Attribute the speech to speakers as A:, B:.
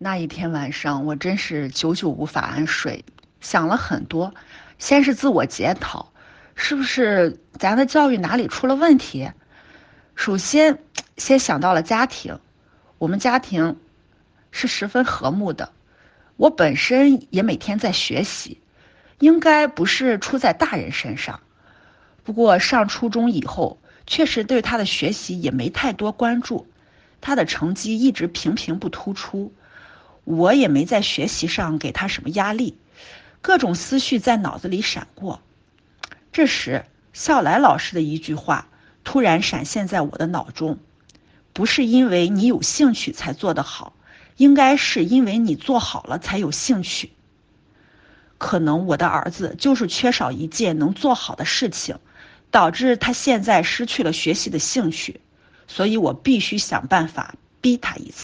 A: 那一天晚上，我真是久久无法安睡，想了很多。先是自我检讨，是不是咱的教育哪里出了问题？首先，先想到了家庭，我们家庭是十分和睦的。我本身也每天在学习，应该不是出在大人身上。不过上初中以后，确实对他的学习也没太多关注，他的成绩一直平平不突出。我也没在学习上给他什么压力，各种思绪在脑子里闪过。这时，笑来老师的一句话突然闪现在我的脑中：不是因为你有兴趣才做得好，应该是因为你做好了才有兴趣。可能我的儿子就是缺少一件能做好的事情，导致他现在失去了学习的兴趣，所以我必须想办法逼他一次。